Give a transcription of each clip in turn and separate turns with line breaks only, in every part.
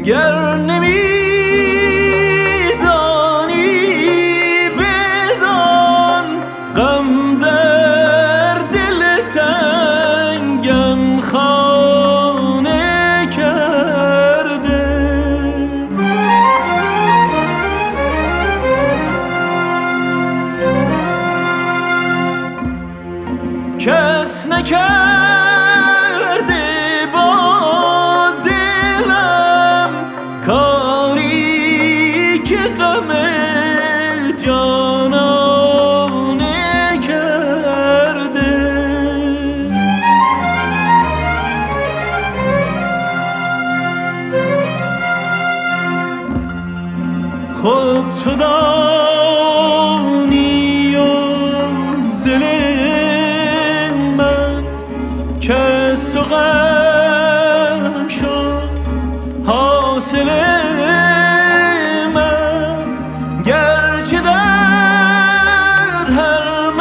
گر نمیدانی بدان غم در دل تنگم خانه کرده. کس نکرده با دلم کاری که غم جانانه کرده. خود تو دانی و دل من که از تو غم شد حاصل من. گرچه در هر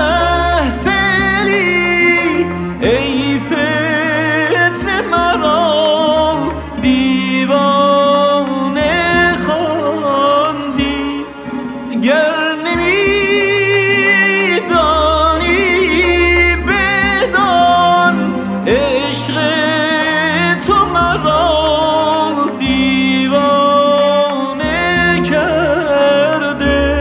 محفلی ای فتنه مرا دیوانه خواندی. گر نمیدانی بدان عشق تو مرا دیوانه کرده.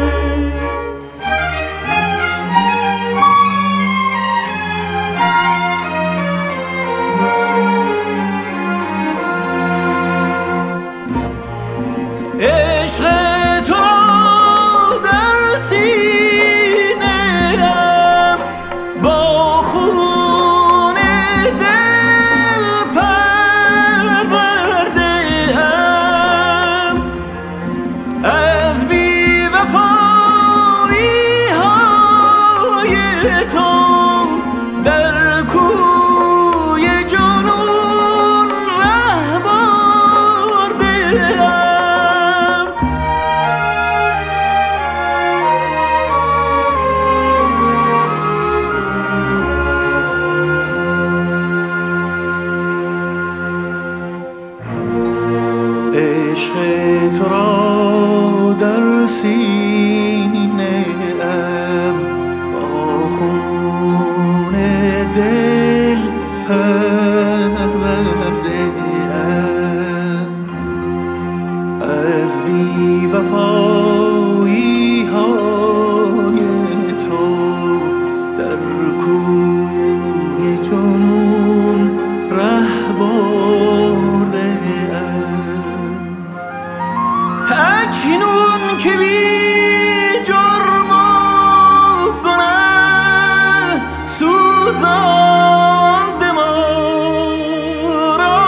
عشق تو در سینه‌ام با خون دل پرورده‌ام. از بی‌وفایی‌های تو در کوی جنون ره برده‌ام. عشق تو را در سینه‌ام با خون دل پرورده‌ام. از بی‌وفایی‌های تو در کوی جنون ره برده‌ام. اکنون که بی جرم و گناه سوزانده ما را،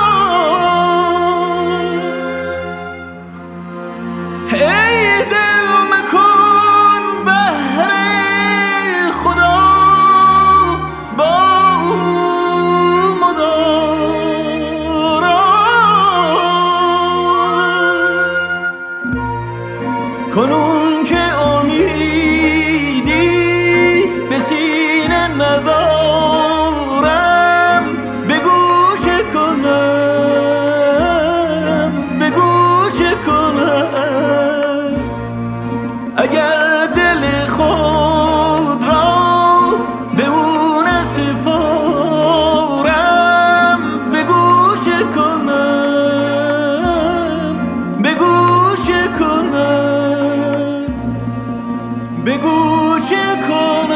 ای دل مکن بهر خدا با او مدارا. کنون که امیدی به سینه ندارم بگو چه کنم، بگو چه کنم. اگر دل خود را به او نسپارم بگو چه کنم، بگو چه کنم، بگو چه کنم.